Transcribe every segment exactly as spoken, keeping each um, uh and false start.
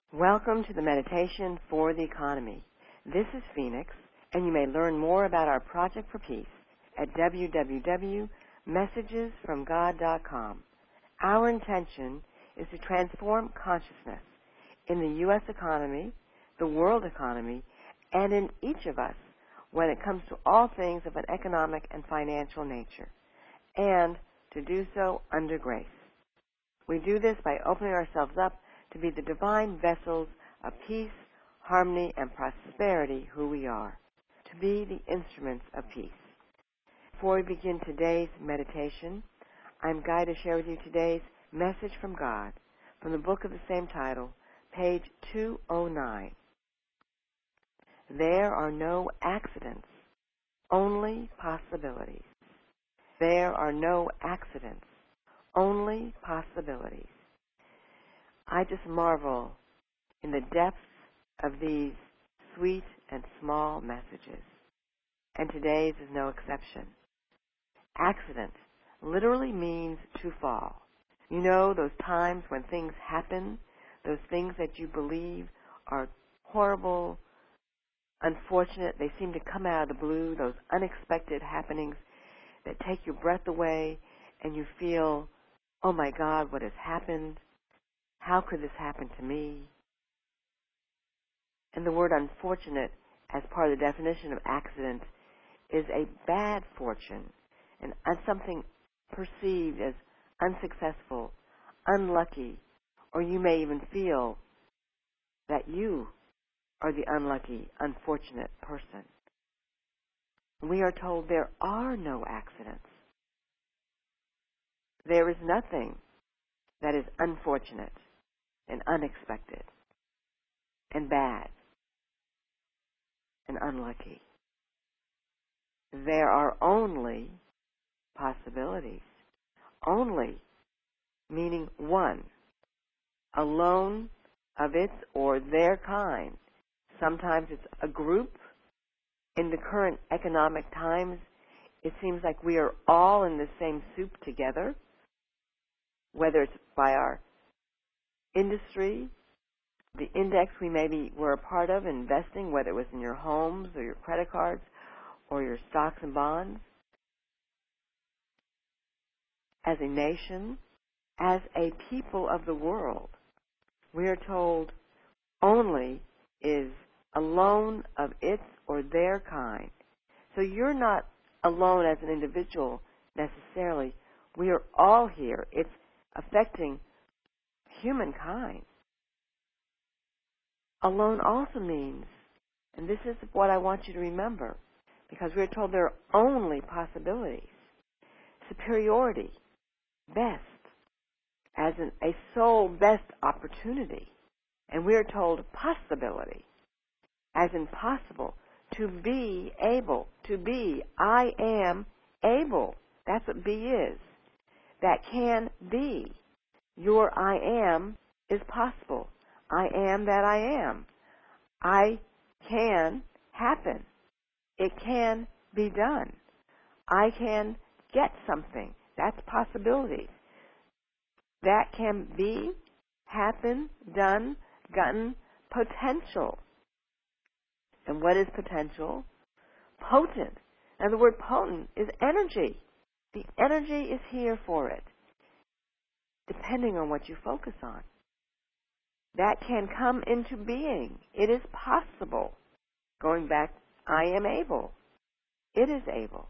Welcome to the Meditation for the Economy. This is Phoenix, and you may learn more about our Project for Peace at w w w dot messages from god dot com. Our intention is to transform consciousness in the U S economy, the world economy, and in each of us when it comes to all things of an economic and financial nature, and to do so under grace. We do this by opening ourselves up to be the divine vessels of peace, harmony, and prosperity who we are, to be the instruments of peace. Before we begin today's meditation, I'm Guy to share with you today's message from God from the book of the same title, page two oh nine. There are no accidents, only possibilities. There are no accidents, only possibilities. I just marvel in the depths of these sweet and small messages, and today's is no exception. Accident literally means to fall. You know, those times when things happen, those things that you believe are horrible, unfortunate, they seem to come out of the blue, those unexpected happenings that take your breath away, and you feel, oh my God, what has happened? How could this happen to me? And the word unfortunate, as part of the definition of accident, is a bad fortune and something perceived as unsuccessful, unlucky, or you may even feel that you are the unlucky, unfortunate person. We are told there are no accidents. There is nothing that is unfortunate and unexpected and bad and unlucky. There are only possibilities. Only, meaning one, alone of its or their kind. Sometimes it's a group. In the current economic times, it seems like we are all in the same soup together, whether it's by our industry, the index we maybe were a part of investing, whether it was in your homes or your credit cards or your stocks and bonds, as a nation, as a people of the world, we are told only is alone of its or their kind. So you're not alone as an individual necessarily. We are all here. It's affecting humankind. Alone also means, and this is what I want you to remember, because we're told there are only possibilities. Superiority, best, as in a sole best opportunity. And we're told possibility, as in possible, to be able, to be, I am able. That's what be is. That can be. Your I am is possible. I am that I am. I can happen. It can be done. I can get something. That's possibilities. That can be, happen, done, gotten, potential. And what is potential? Potent. Now the word potent is energy. The energy is here for it, depending on what you focus on. That can come into being. It is possible. Going back, I am able. It is able.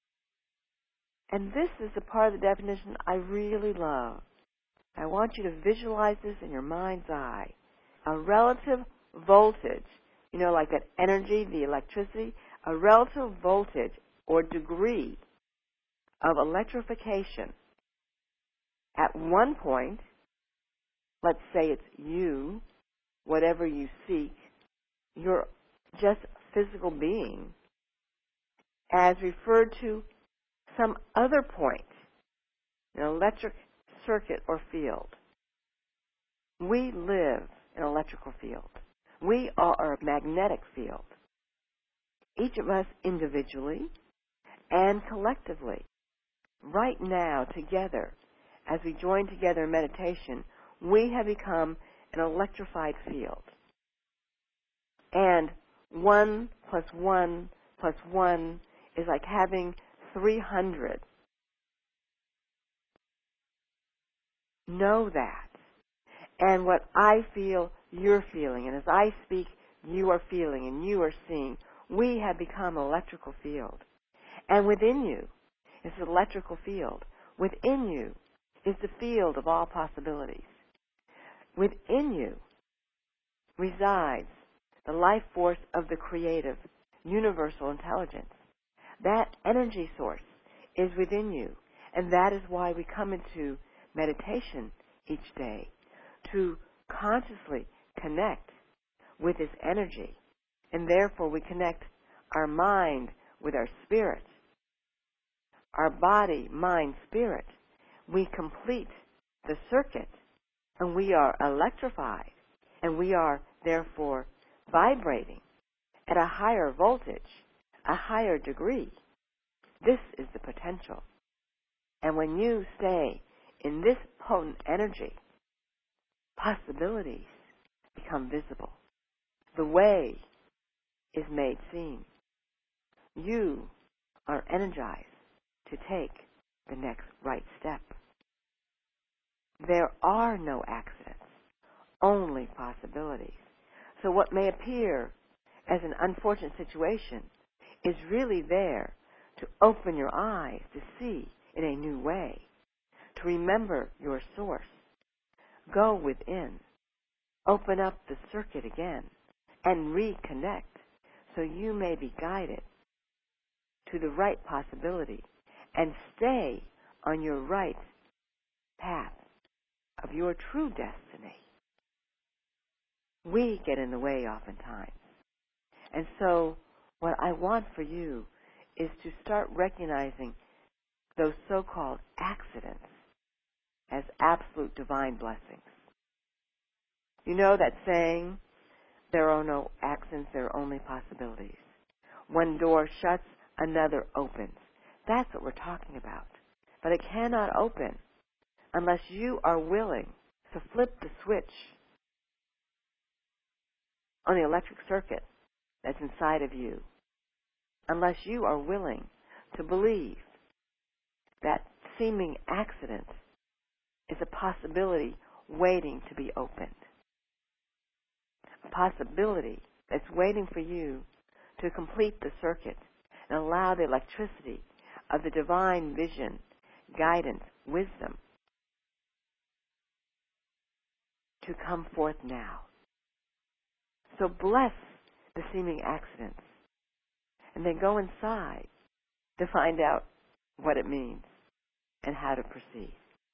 And this is the part of the definition I really love. I want you to visualize this in your mind's eye. A relative voltage, you know, like that energy, the electricity, a relative voltage or degree of electrification. At one point, let's say it's you, whatever you seek, your just physical being, as referred to some other point, an electric circuit or field. We live in an electrical field. We are a magnetic field. Each of us individually and collectively. Right now, together, as we join together in meditation, we have become an electrified field. And one plus one plus one is like having three hundred. Know that. And what I feel, you're feeling. And as I speak, you are feeling and you are seeing. We have become an electrical field. And within you is the electrical field. Within you is the field of all possibilities. Within you resides the life force of the creative, universal intelligence. That energy source is within you. And that is why we come into meditation each day, to consciously connect with this energy. And therefore we connect our mind with our spirit, our body, mind, spirit. We complete the circuit, and we are electrified, and we are therefore vibrating at a higher voltage, a higher degree. This is the potential. And when you stay in this potent energy, possibilities become visible. The way is made seen. You are energized to take the next right step. There are no accidents, only possibilities. So what may appear as an unfortunate situation is really there to open your eyes to see in a new way, to remember your source. Go within, open up the circuit again, and reconnect so you may be guided to the right possibility and stay on your right path of your true destiny. We get in the way oftentimes. And so what I want for you is to start recognizing those so-called accidents as absolute divine blessings. You know that saying, there are no accidents, there are only possibilities. One door shuts, another opens. That's what we're talking about. But it cannot open unless you are willing to flip the switch on the electric circuit that's inside of you. Unless you are willing to believe that seeming accident is a possibility waiting to be opened. A possibility that's waiting for you to complete the circuit and allow the electricity of the divine vision, guidance, wisdom to come forth now. So bless the seeming accidents and then go inside to find out what it means and how to proceed.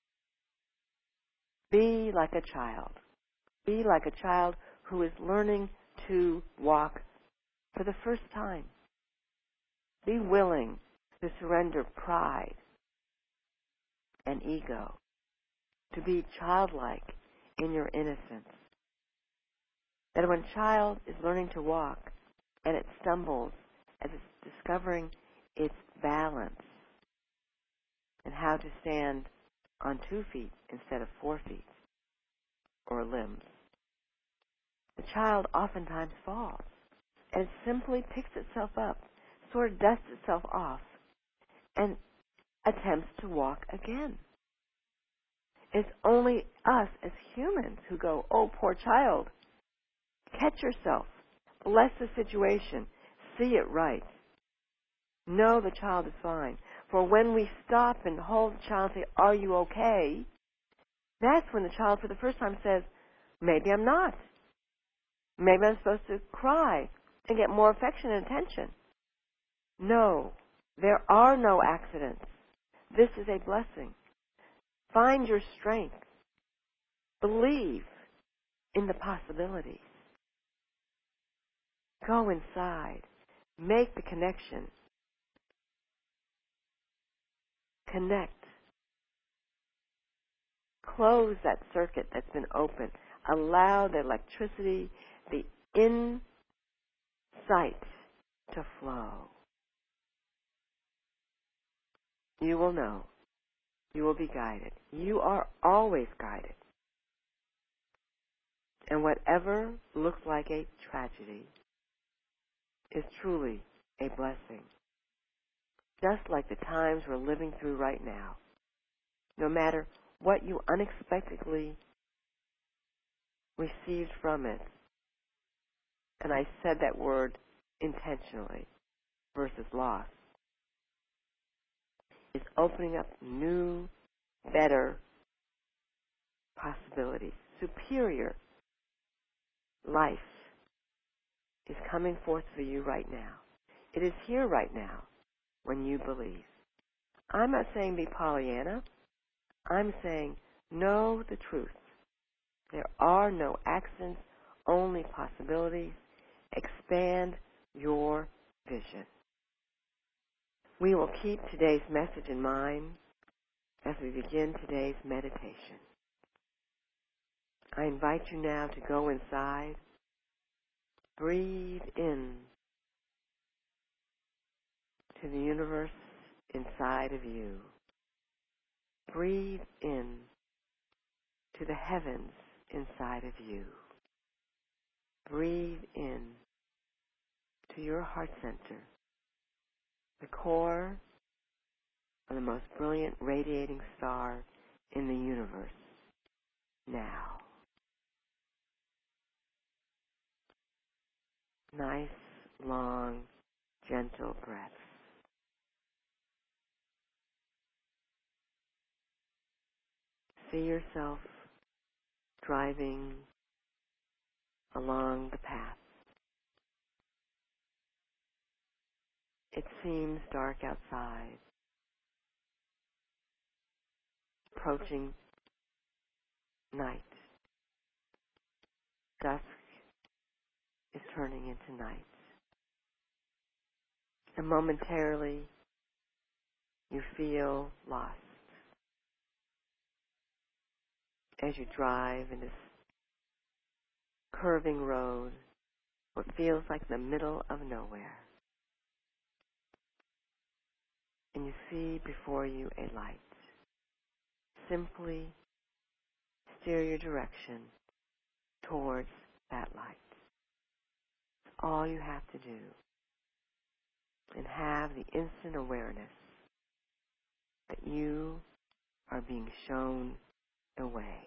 Be like a child. Be like a child who is learning to walk for the first time. Be willing to surrender pride and ego, to be childlike in your innocence. That when a child is learning to walk and it stumbles as it's discovering its balance and how to stand on two feet instead of four feet or limbs, the child oftentimes falls and it simply picks itself up, sort of dusts itself off, and attempts to walk again. It's only us as humans who go, oh, poor child. Catch yourself. Bless the situation. See it right. Know the child is fine. For when we stop and hold the child and say, are you okay? That's when the child for the first time says, maybe I'm not. Maybe I'm supposed to cry and get more affection and attention. No, there are no accidents. This is a blessing. Find your strength. Believe in the possibilities. Go inside. Make the connection. Connect. Close that circuit that's been opened. Allow the electricity, the insight to flow. You will know. You will be guided. You are always guided. And whatever looks like a tragedy is truly a blessing. Just like the times we're living through right now. No matter what you unexpectedly received from it, and I said that word intentionally versus loss, is opening up new, better possibilities. Superior life is coming forth for you right now. It is here right now when you believe. I'm not saying be Pollyanna. I'm saying know the truth. There are no accidents, only possibilities. Expand your vision. We will keep today's message in mind as we begin today's meditation. I invite you now to go inside. Breathe in to the universe inside of you. Breathe in to the heavens inside of you. Breathe in to your heart center, the core of the most brilliant radiating star in the universe. Now. Nice, long, gentle breaths. See yourself driving along the path. It seems dark outside, approaching night. Dusk is turning into night. And momentarily, you feel lost as you drive in this curving road, what feels like the middle of nowhere. And you see before you a light. Simply steer your direction towards that light. It's all you have to do. And have the instant awareness that you are being shown the way.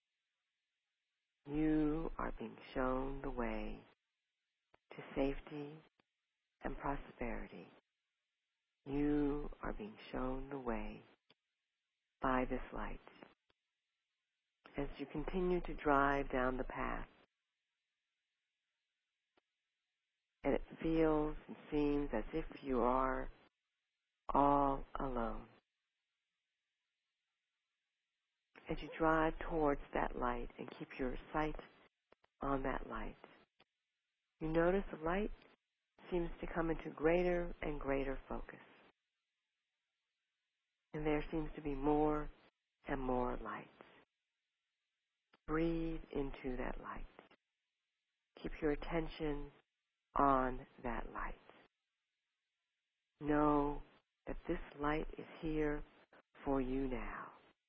You are being shown the way to safety and prosperity. You are being shown the way by this light. As you continue to drive down the path, and it feels and seems as if you are all alone. As you drive towards that light and keep your sight on that light, you notice the light seems to come into greater and greater focus. And there seems to be more and more light. Breathe into that light. Keep your attention on that light. Know that this light is here for you now.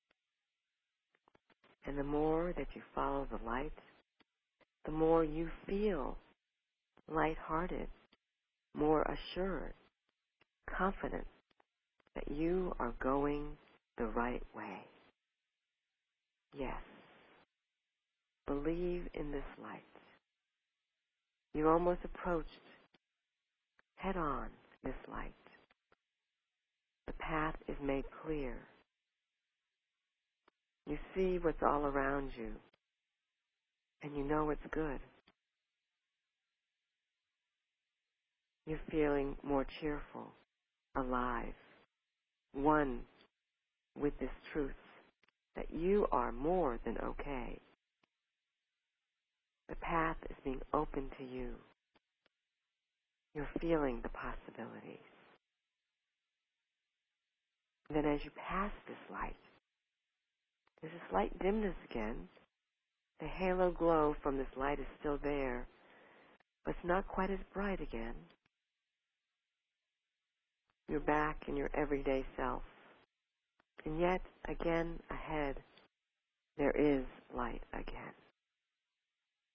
And the more that you follow the light, the more you feel lighthearted, more assured, confident that you are going the right way. Yes. Believe in this light. You almost approached head-on this light. The path is made clear. You see what's all around you, and you know it's good. You're feeling more cheerful, alive, one with this truth that you are more than okay. The path is being opened to you. You're feeling the possibilities. And then as you pass this light, there's a slight dimness again. The halo glow from this light is still there, but it's not quite as bright again. You're back in your everyday self. And yet, again, ahead, there is light again.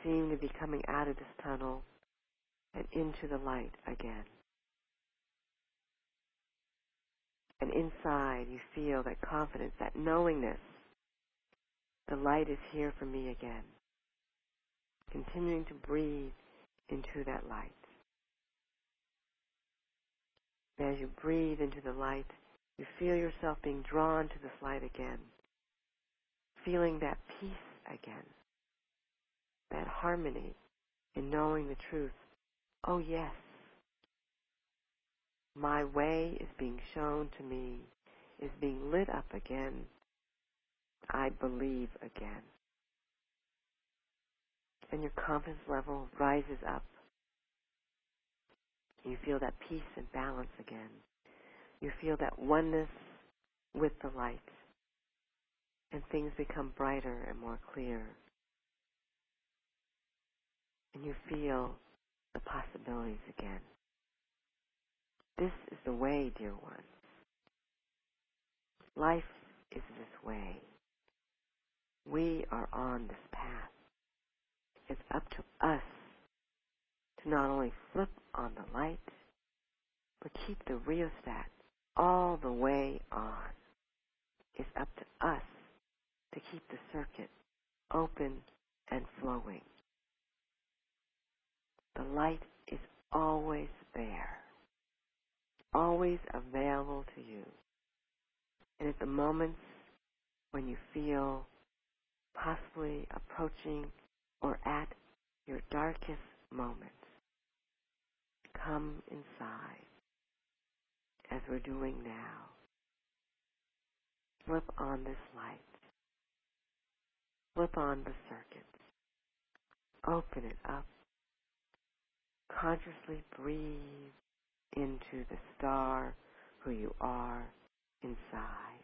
seem to be coming out of this tunnel and into the light again. And inside you feel that confidence, that knowingness. The light is here for me again. Continuing to breathe into that light. As you breathe into the light, you feel yourself being drawn to this light again. Feeling that peace again. That harmony in knowing the truth. Oh yes, my way is being shown to me, is being lit up again. I believe again. And your confidence level rises up. You feel that peace and balance again. You feel that oneness with the light. And things become brighter and more clear. And you feel the possibilities again. This is the way, dear ones. Life is this way. We are on this path. It's up to us to not only flip on the light, but keep the rheostat all the way on. It's up to us to keep the circuit open and flowing. The light is always there, always available to you. And at the moments when you feel possibly approaching or at your darkest moments, come inside, as we're doing now. Flip on this light. Flip on the circuit. Open it up. Consciously breathe into the star who you are inside.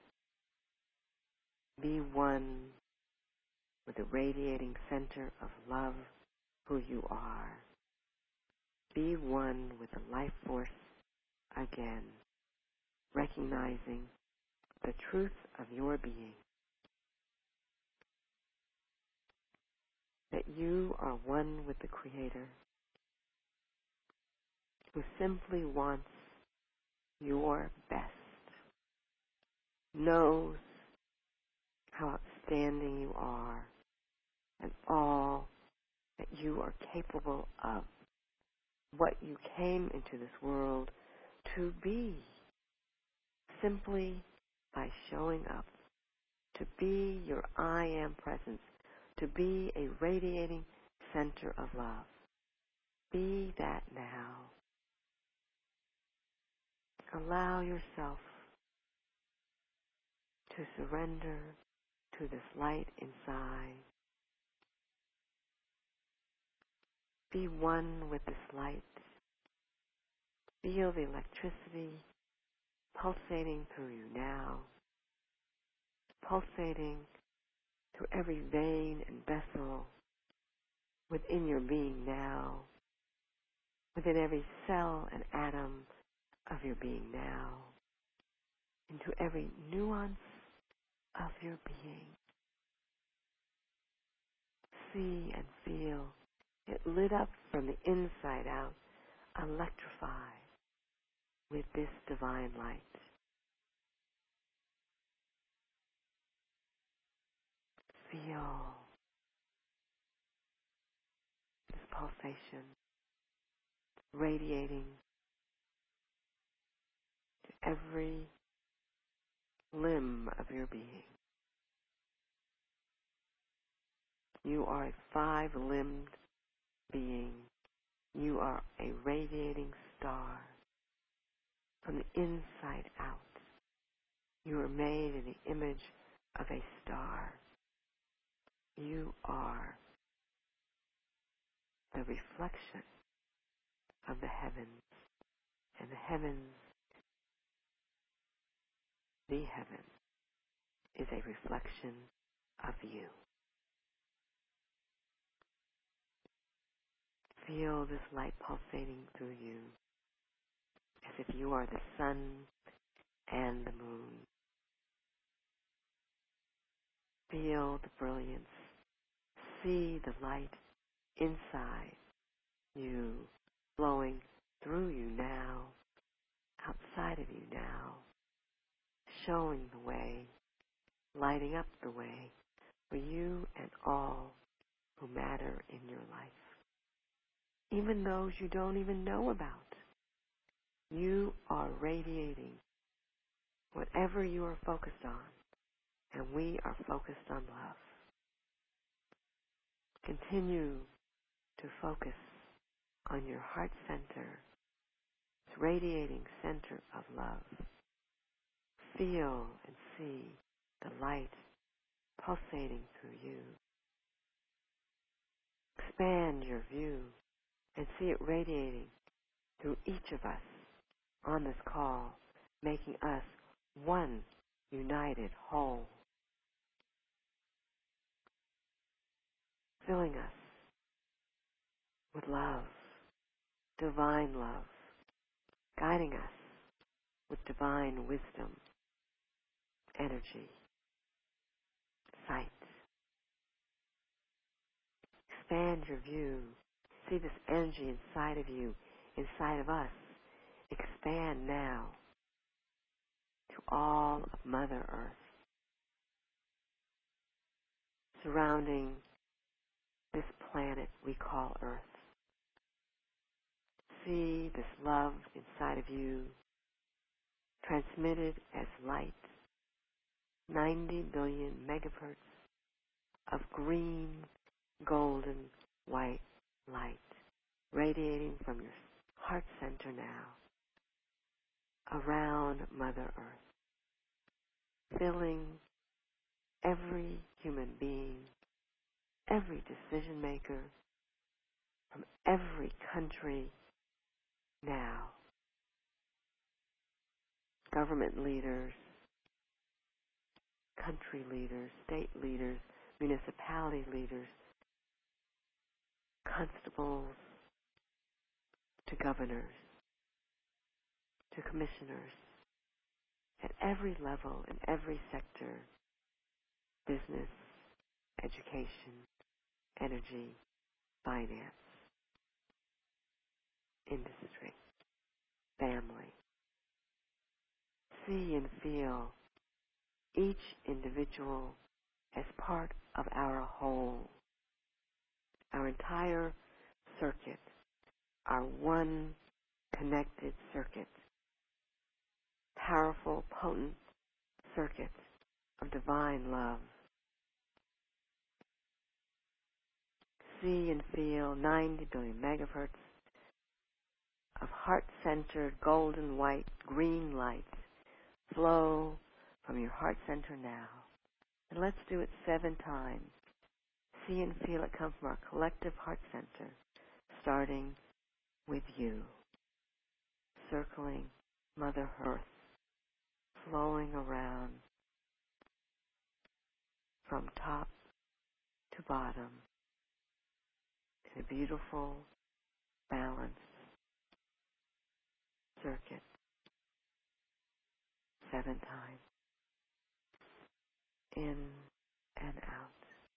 Be one with the radiating center of love who you are. Be one with the life force again, recognizing the truth of your being. That you are one with the Creator, who simply wants your best, knows how outstanding you are and all that you are capable of, what you came into this world to be, simply by showing up, to be your I Am presence, to be a radiating center of love. Be that now. Allow yourself to surrender to this light inside. Be one with this light. Feel the electricity pulsating through you now, pulsating through every vein and vessel within your being now, within every cell and atom of your being now, into every nuance of your being. See and feel it lit up from the inside out, electrified with this divine light. Feel this pulsation radiating to every limb of your being. You are a five-limbed being. You are a radiating star from the inside out. You are made in the image of a star. You are the reflection of the heavens, and the heavens, the heaven, is a reflection of you. Feel this light pulsating through you as if you are the sun and the moon. Feel the brilliance. See the light inside you, flowing through you now, outside of you now, showing the way, lighting up the way for you and all who matter in your life. Even those you don't even know about. You are radiating whatever you are focused on, and we are focused on love. Continue to focus on your heart center, its radiating center of love. Feel and see the light pulsating through you. Expand your view and see it radiating through each of us on this call, making us one united whole, filling us with love, divine love, guiding us with divine wisdom, energy, sight. Expand your view. See this energy inside of you, inside of us. Expand now to all of Mother Earth, surrounding this planet we call Earth. See this love inside of you, transmitted as light, ninety billion megahertz of green, golden, white light, radiating from your heart center now, around Mother Earth, filling every human being, every decision maker, from every country now. Government leaders, country leaders, state leaders, municipality leaders, constables, to governors, to commissioners, at every level, in every sector, business, education, energy, finance, industry, family. See and feel each individual as part of our whole, our entire circuit, our one connected circuit, powerful, potent circuit of divine love. See and feel ninety billion megahertz of heart-centered, golden, white, green light flow from your heart center now. And let's do it seven times. See and feel it come from our collective heart center, starting with you, circling Mother Earth, flowing around from top to bottom in a beautiful, balanced circuit, seven times, in and out,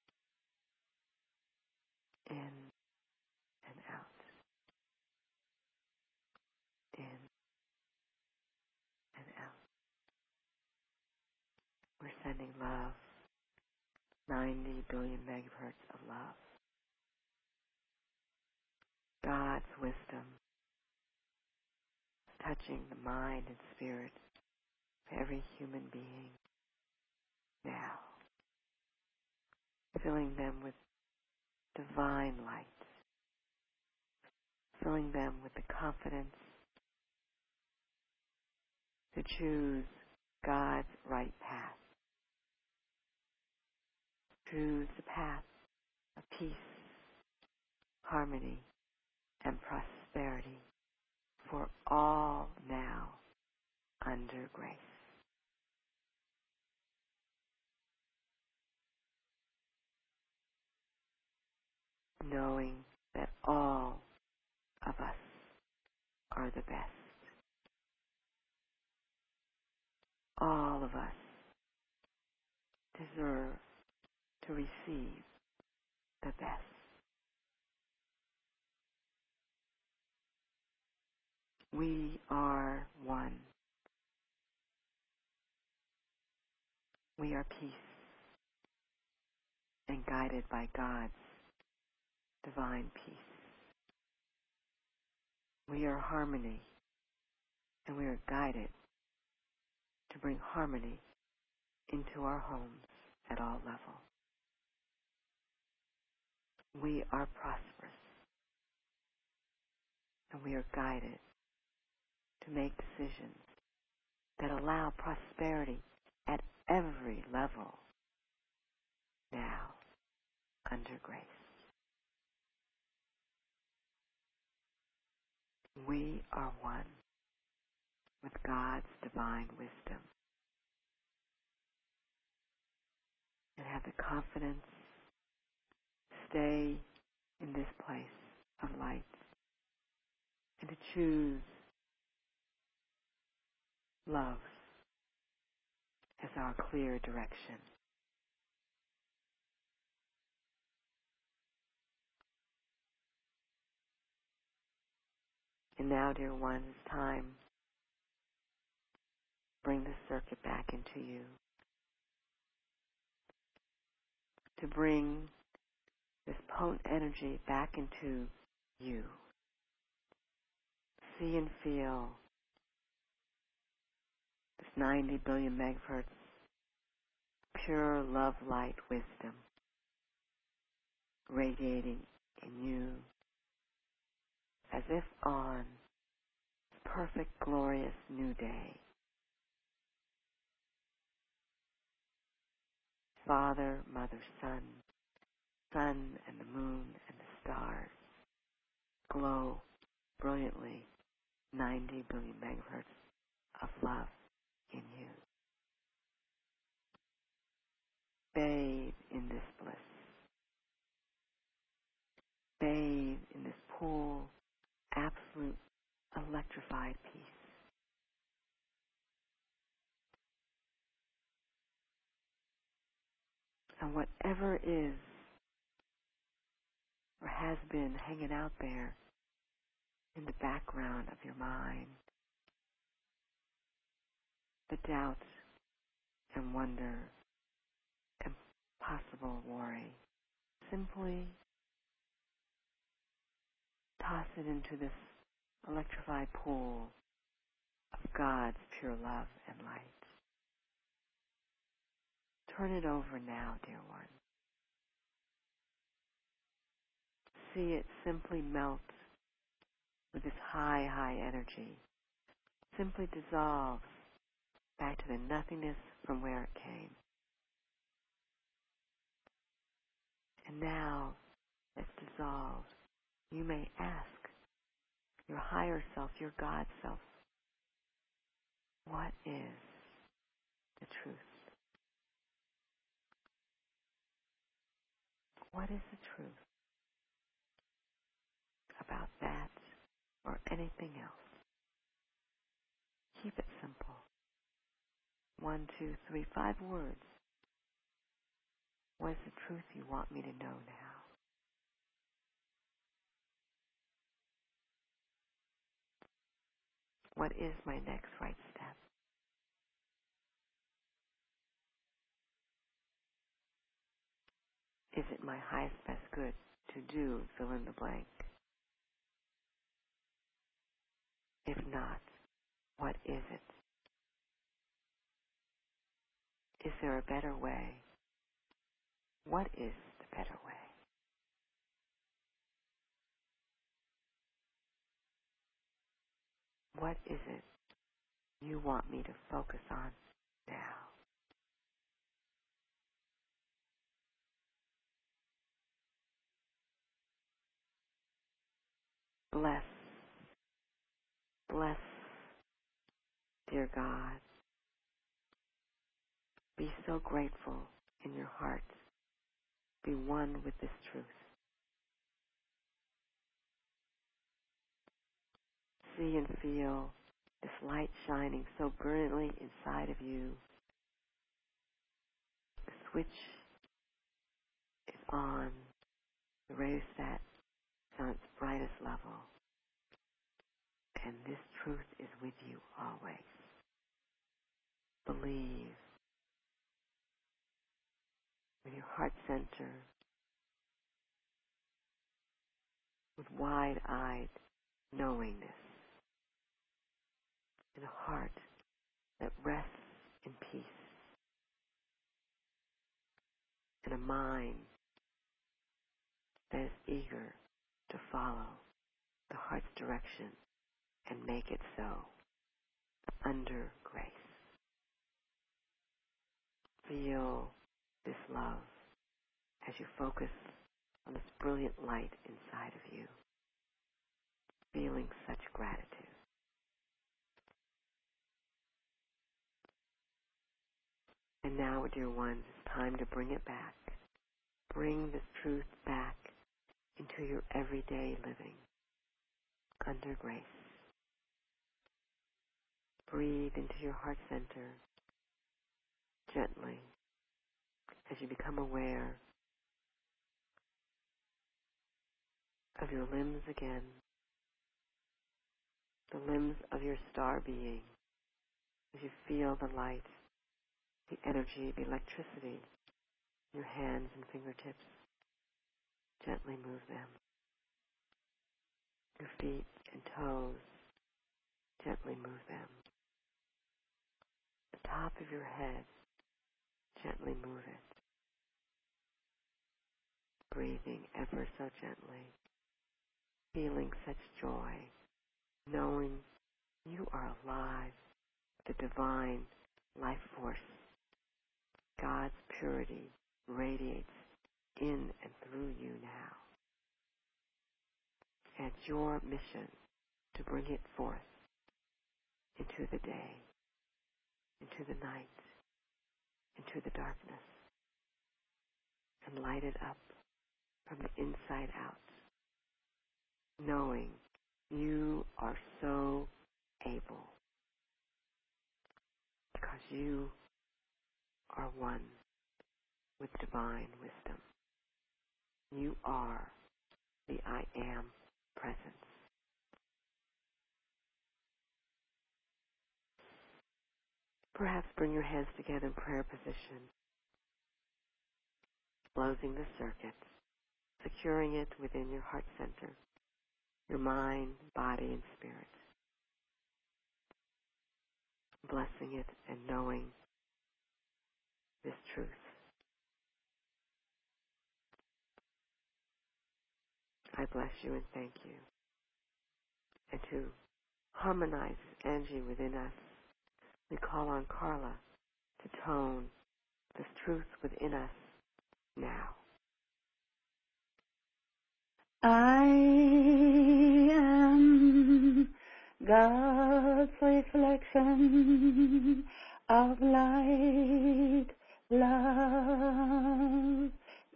in and out, in and out. We're sending love, ninety billion megahertz of love. God's wisdom is touching the mind and spirit of every human being now, filling them with divine light, filling them with the confidence to choose God's right path, choose the path of peace, harmony, and prosperity for all now under grace. Knowing that all of us are the best. All of us deserve to receive the best. We are one. We are peace and guided by God's divine peace. We are harmony, and we are guided to bring harmony into our homes at all levels. We are prosperous, and we are guided to make decisions that allow prosperity at every level now under grace. We are one with God's divine wisdom and have the confidence to stay in this place of light and to choose love as our clear direction. And now, dear ones, it's time to bring the circuit back into you, to bring this potent energy back into you. See and feel this ninety billion megahertz pure love light wisdom radiating in you as if on this perfect, glorious new day. Father, Mother, Son, Sun and the moon and the stars glow brilliantly, ninety billion megahertz of love in you. Bathe in this bliss. Bathe in this pool, absolute, electrified peace. And whatever is or has been hanging out there in the background of your mind, the doubt and wonder and possible worry, simply toss it into this electrified pool of God's pure love and light. Turn it over now, dear one. See it simply melt with this high, high energy. Simply dissolve back to the nothingness from where it came. And now it's dissolved. You may ask your higher self, your God self, what is the truth? What is the truth about that or anything else? Keep it simple. One, two, three, five words. What is the truth you want me to know now? What is my next right step? Is it my highest best good to do fill in the blank? If not, what is it? Is there a better way? What is the better way? What is it you want me to focus on now? Bless, bless, dear God. Be so grateful in your heart. Be one with this truth. See and feel this light shining so brilliantly inside of you. The switch is on. The radiostat is on its brightest level. and this truth is with you always. Believe with your heart center, with wide-eyed knowingness, in a heart that rests in peace, and a mind that is eager to follow the heart's direction and make it so, under grace. Feel this love as you focus on this brilliant light inside of you, feeling such gratitude. And now, dear ones, it's time to bring it back. Bring this truth back into your everyday living, under grace. Breathe into your heart center gently as you become aware of your limbs again, the limbs of your star being, as you feel the light, the energy, the electricity in your hands and fingertips. Gently move them. Your feet and toes, gently move them. The top of your head, gently move it. Breathing ever so gently, feeling such joy, knowing you are alive, the divine life force. God's purity radiates in and through you now. And it's your mission to bring it forth into the day, into the night, into the darkness, and light it up from the inside out, knowing you are so able because you are one with divine wisdom. You are the I Am presence. Perhaps bring your hands together in prayer position, closing the circuit, securing it within your heart center, your mind, body, and spirit, blessing it and knowing this truth. I bless you and thank you. And to harmonize this energy within us, we call on Carla to tone this truth within us now. I am God's reflection of light, love,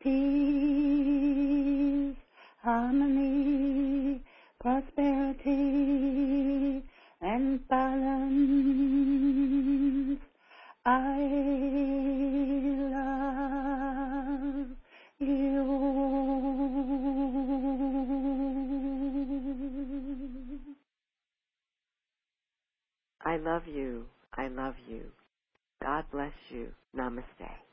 peace, harmony, prosperity, and balance. I love you. I love you. I love you. God bless you. Namaste.